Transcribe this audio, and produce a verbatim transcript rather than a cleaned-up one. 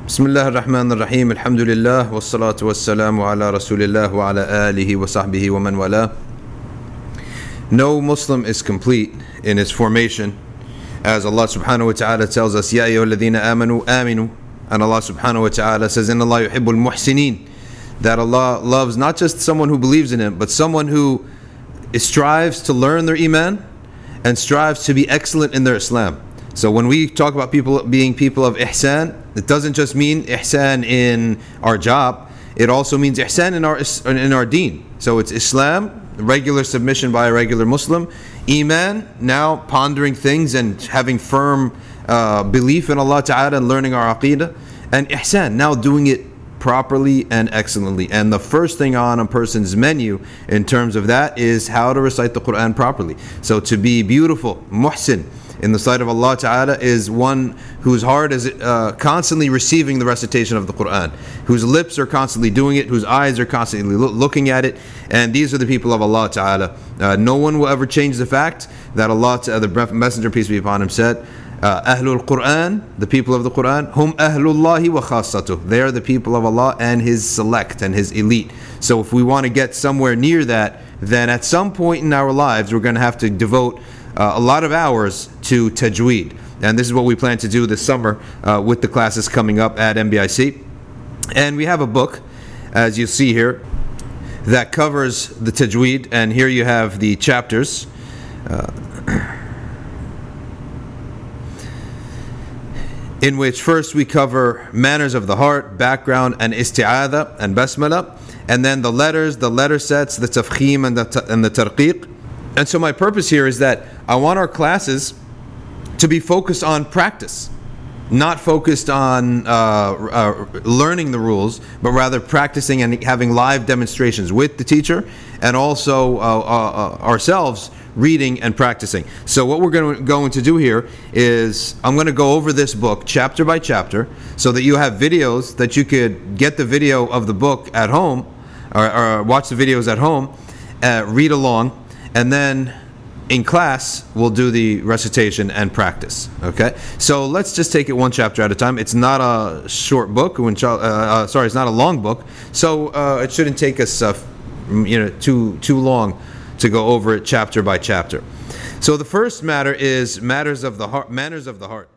بسم الله الرحمن الرحيم الحمد لله والصلاة والسلام على رسول الله وعلى آله وصحبه ومن والاه. No Muslim is complete in his formation, as Allah subhanahu wa ta'ala tells us, يَا أَيُّهَا الَّذِينَ آمَنُوا آمِنُوا, and Allah subhanahu wa ta'ala says, إِنَّ اللَّهَ يُحِبُّ الْمُحْسِنِينَ, that Allah loves not just someone who believes in Him, but someone who strives to learn their iman and strives to be excellent in their Islam. So when we talk about people being people of ihsan, it doesn't just mean ihsan in our job, it also means ihsan in our in our deen. So it's Islam, regular submission by a regular Muslim, iman, now pondering things and having firm uh, belief in Allah Ta'ala and learning our aqidah, and ihsan, now doing it properly and excellently. And the first thing on a person's menu in terms of that is how to recite the Quran properly. So to be beautiful, muhsin, in the sight of Allah Ta'ala is one whose heart is uh, constantly receiving the recitation of the Quran, whose lips are constantly doing it, whose eyes are constantly lo- looking at it, and these are the people of Allah Ta'ala. Uh, no one will ever change the fact that Allah, Ta'ala, the Messenger, peace be upon him, said, uh, Ahlul Quran, the people of the Quran, hum ahlullahi wa khassatuh, they are the people of Allah and His select and His elite. So if we want to get somewhere near that, then at some point in our lives we're going to have to devote Uh, a lot of hours to tajweed, and this is what we plan to do this summer uh, with the classes coming up at M B I C. And we have a book, as you see here, that covers the tajweed, and here you have the chapters. Uh, in which first we cover manners of the heart, background, and isti'adha and basmala, and then the letters, the letter sets, the tafkhim and the and the tarqiq. And so my purpose here is that I want our classes to be focused on practice, not focused on uh, uh, learning the rules, but rather practicing and having live demonstrations with the teacher and also uh, uh, ourselves reading and practicing. So what we're going to, going to do here is I'm going to go over this book chapter by chapter so that you have videos that you could get the video of the book at home or, or watch the videos at home, uh, read along, and then in class we'll do the recitation and practice. Okay, so let's just take it one chapter at a time. It's not a short book. Uh, uh, sorry, it's not a long book, so uh, it shouldn't take us, uh, you know, too too long to go over it chapter by chapter. So the first matter is matters of the heart. Manners of the heart.